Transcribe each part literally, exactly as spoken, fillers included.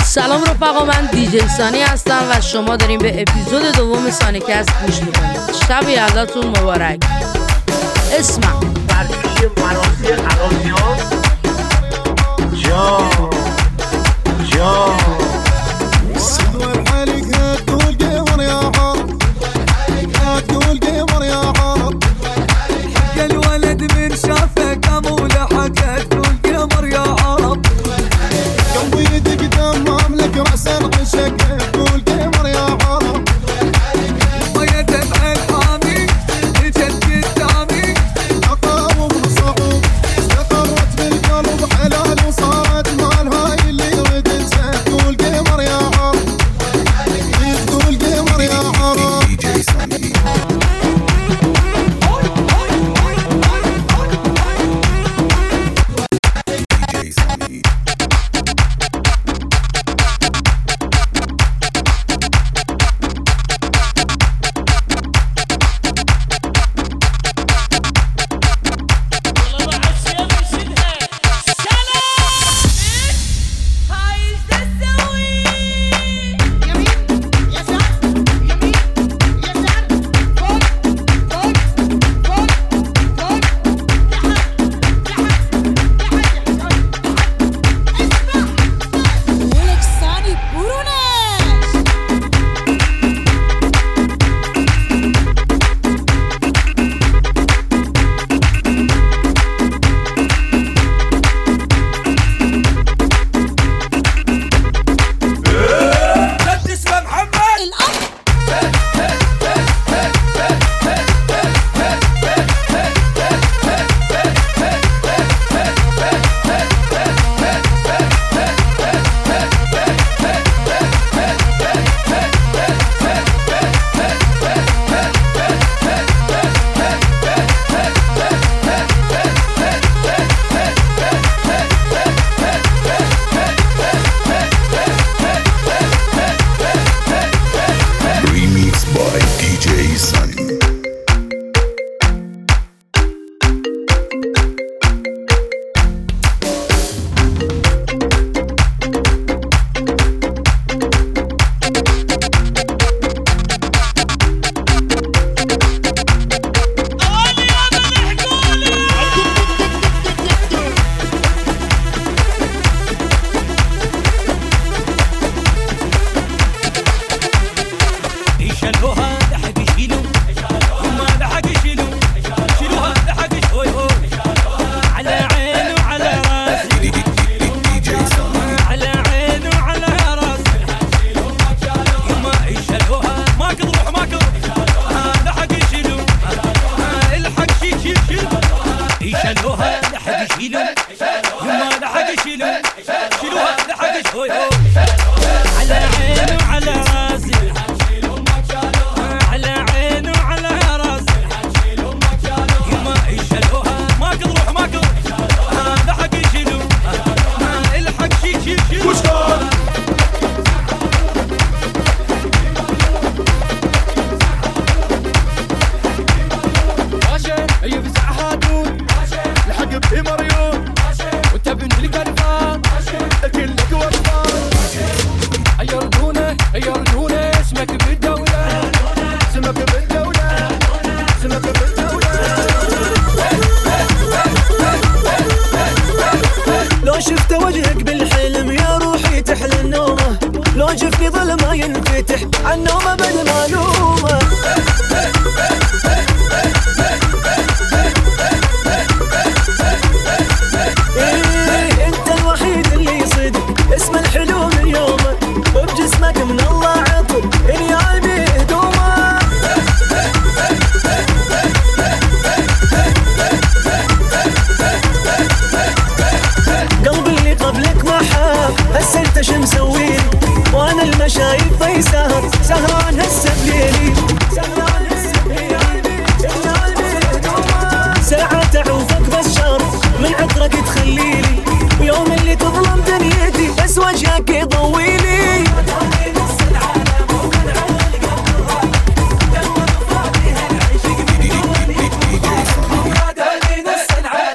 سلام رفقا، من دیجی سانی هستم و شما داریم به اپیزود دوم سانیکست گوش میکنید. شب یلداتون مبارک. اسمم برگشت مراسی خرابیان جا جا صدور حالك هتقول قمر يا عرب، هتقول قمر يا عرب، حق الولد من شافك اموله حق هتقول قمر يا عرب، قلبي يدق دمام لك رأسا عشق هتقول قمر يا عرب، ويا دمع الحامي جت قدامي عقاب وصعوب استقرت بالقلب حلال وصارت مال هاي اللي يريد انسى تقول قمر يا عرب، تقول قمر يا عرب. دي جي ساني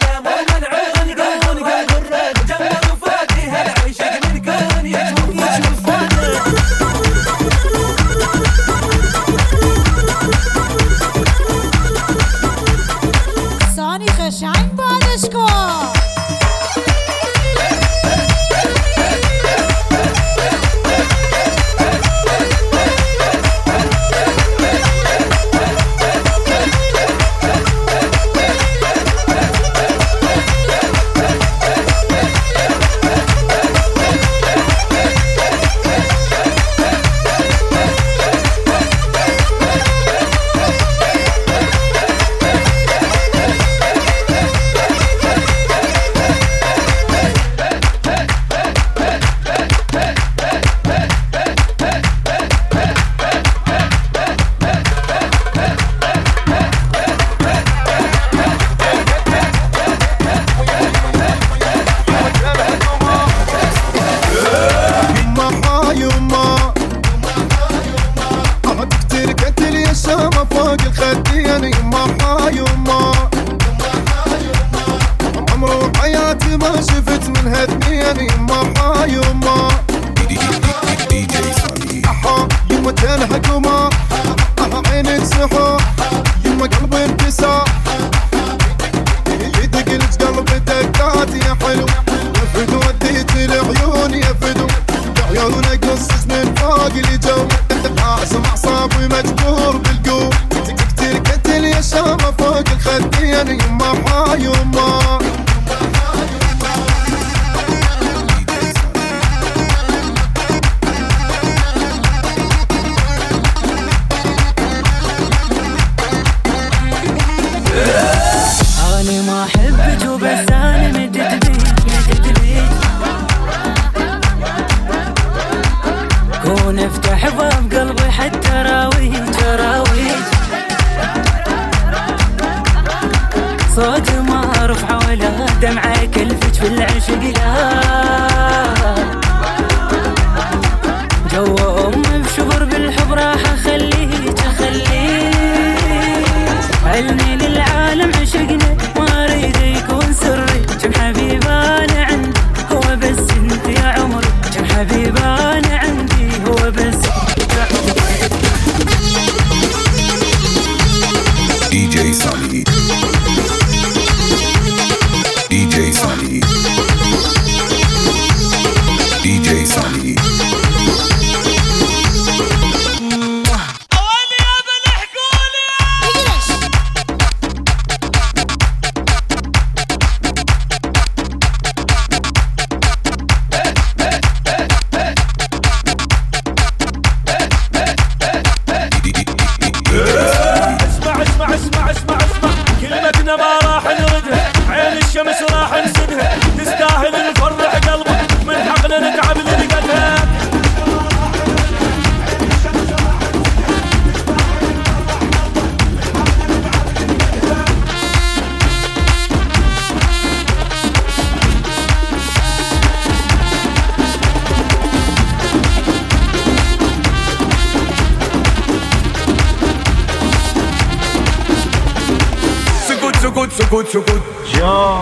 يا فوق لي جو لازم اعصابي مجبور بالقوم تقتل قتل يا شامة فوق الخدين يما حا يما أنا ما أحبك وبس أنا مدت بيك مدت بيك كون افتح باب قلبي حتى راويك راويك صوت ما أرفع ولا دمعة كلفت في العشق لا جو أمي بشبر بالحب راح أخليك أخليك علمي للعالم عشقنا ما أريد يكون سري كم حبيب أنا عندي هو بس أنت يا عمري كم حبيب أنا عندي هو بس دي جي Sunny دي جي Sunny دي جي Sunny سكوت سكوت سكوت جو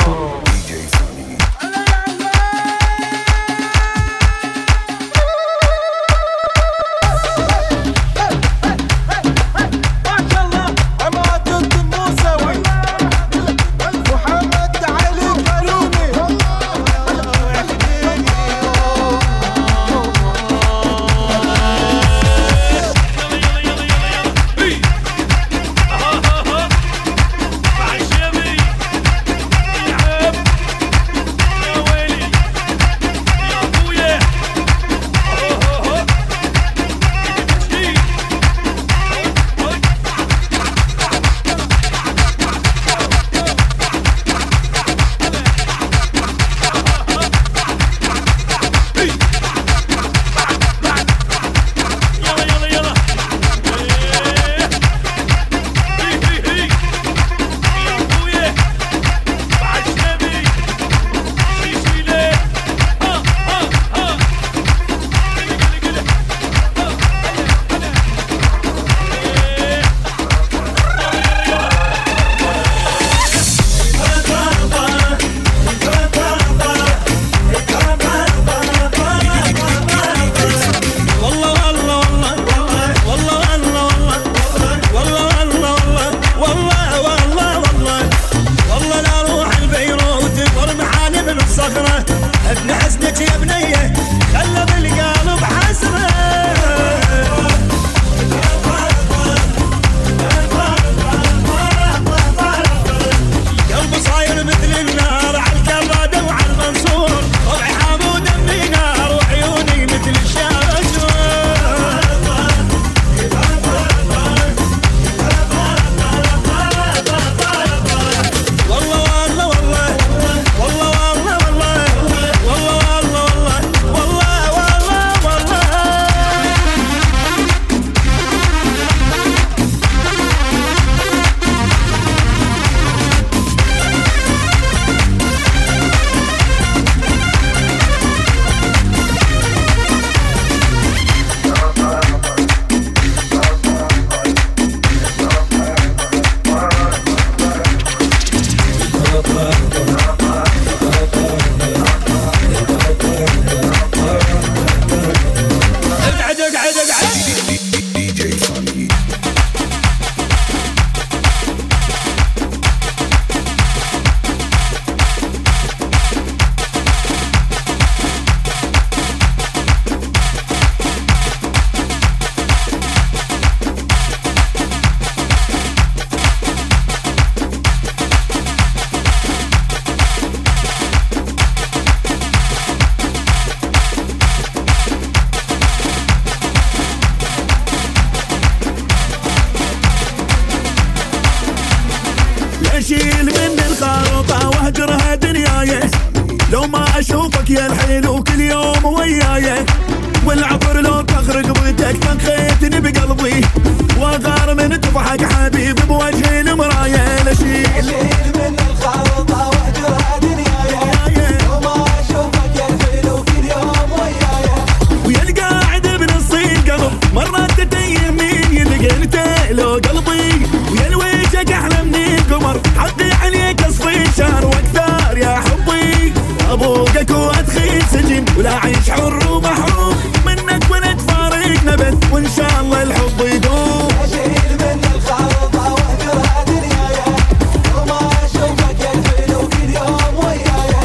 يا الحلو كل يوم وياي، والعطر لو تخرج بيتك تنخيتني بقلبي، وغار من تضحك حبيبي بوجه المراية. لشيل من الخلطة واهجرها دنياي، وما اشوفك يا الحلو كل يوم وياي، ويا القاعد بنص القلب مرات تتيمين يلقيت له قلبي، ويا الوجهك احلى من القمر حطي عليك اصفي شهر واكثر يا حبي، ابوقك وادخل سجن ولا عيش حر ومحروم منك ولا تفارقنا بس وان شاء الله الحب يدوم. اشيل من الخلطة واهجرها دنياي، وما اشوفك يا الحلو كل يوم وياي.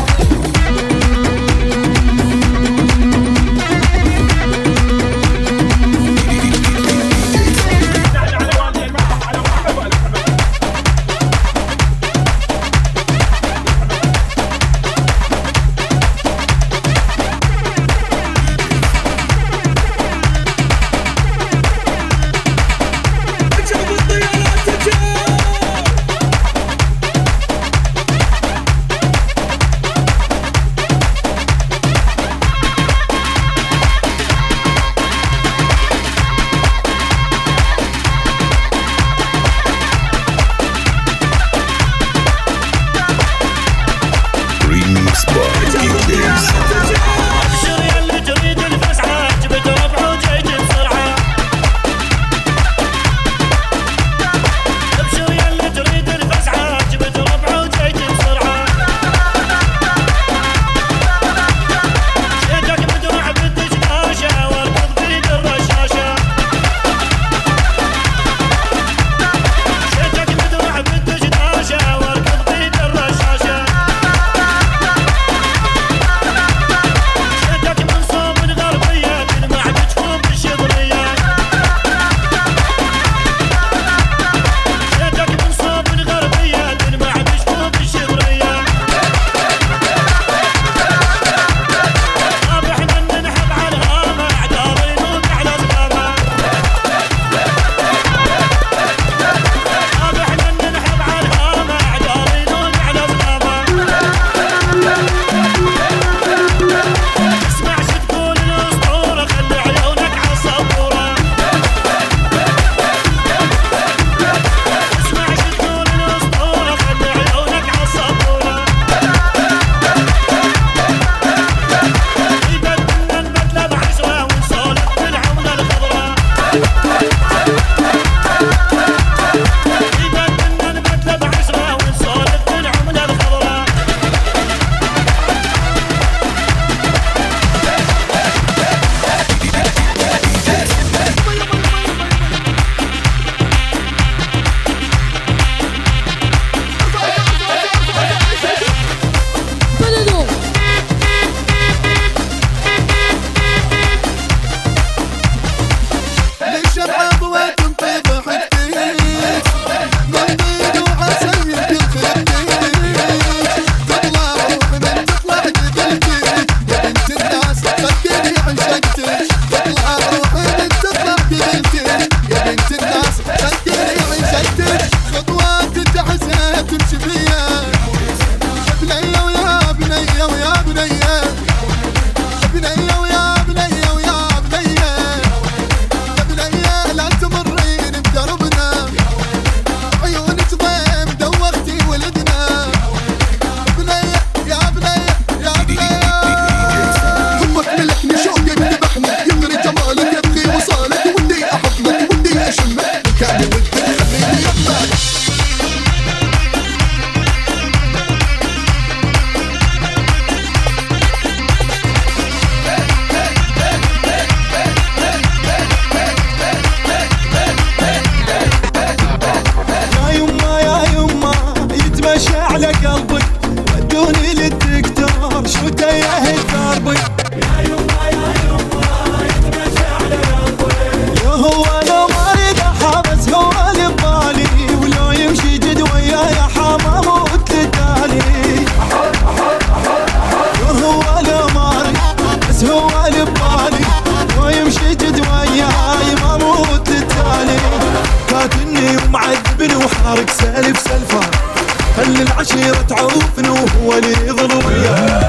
وحارق سالف سلفان، خلي العشيرة تعوفني وهو اللي يظل وياه.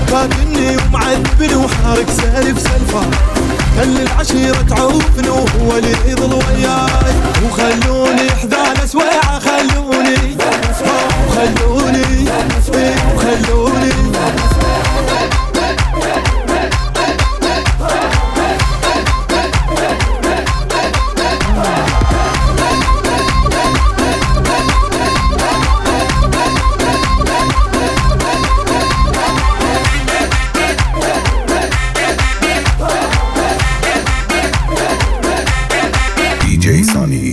قاتلني ومعذبني وحارق سالف سلفة، خلي العشيرة تعوفني وهو اللي يضل وياي، وخلوني حذان سويعة خلوني وخلوني وخلوني D J Sunny.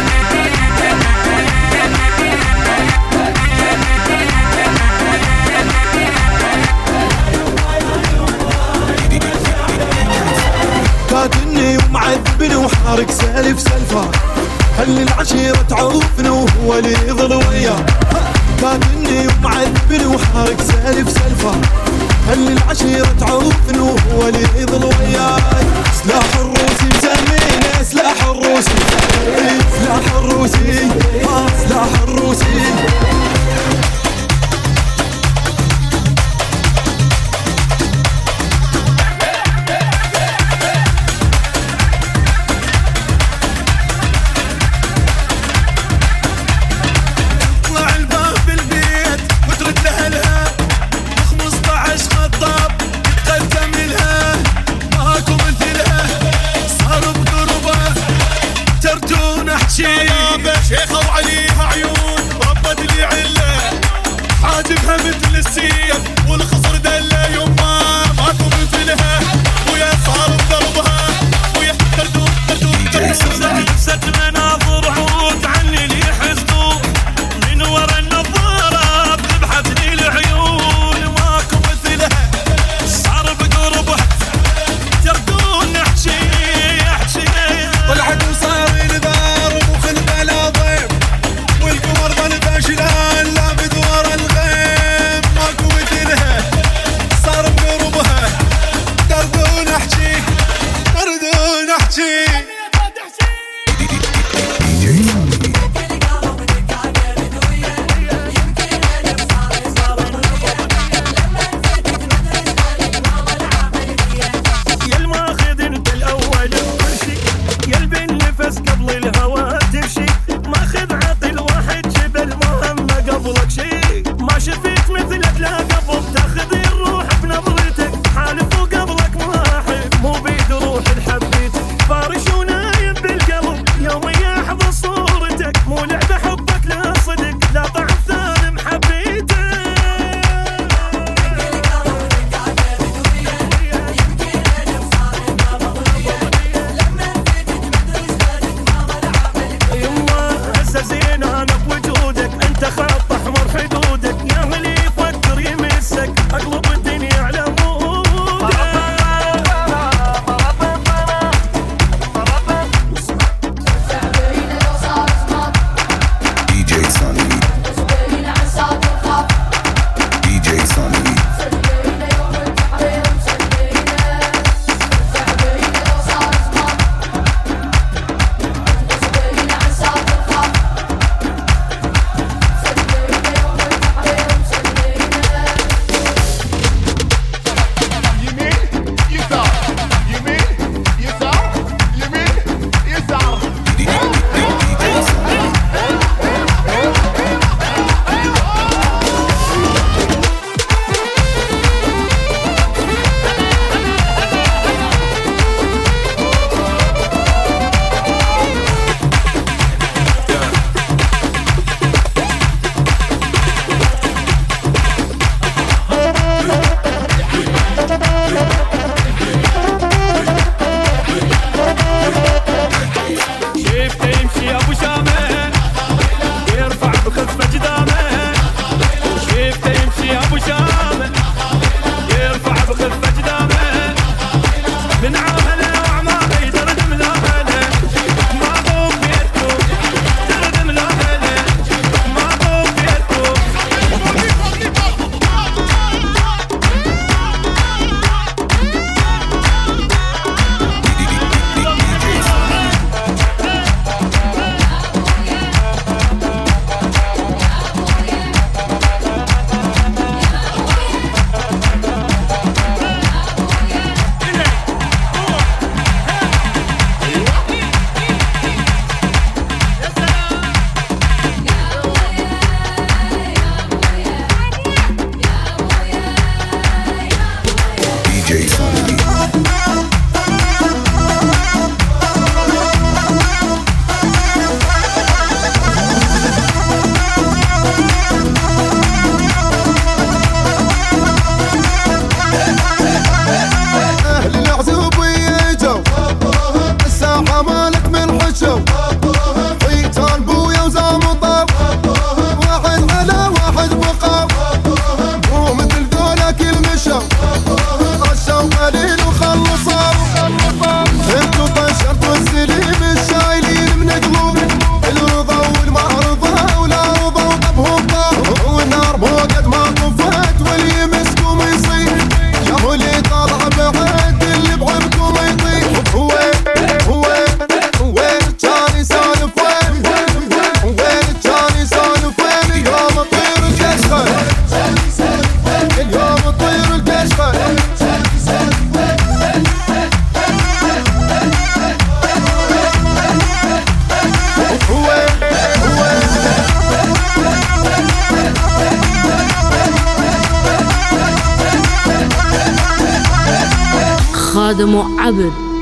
قاتلني ومعذبني وحارق سالف سلفة، خلي العشيرة تعوفني وهو اللي يضل وياه، قاتلني ومعذبني وحارق سالف سلفة، خلي العشيرة تعوفني وهو اللي يضل وياي. سلاح الروسي مسمينه سلاح الروسي، سلاح الروسي آه سلاح الروسي. اطلع الباب بالبيت وترد لها خمسطعش خطاب يتقدم لها، ماكو مثلها خادم وعبد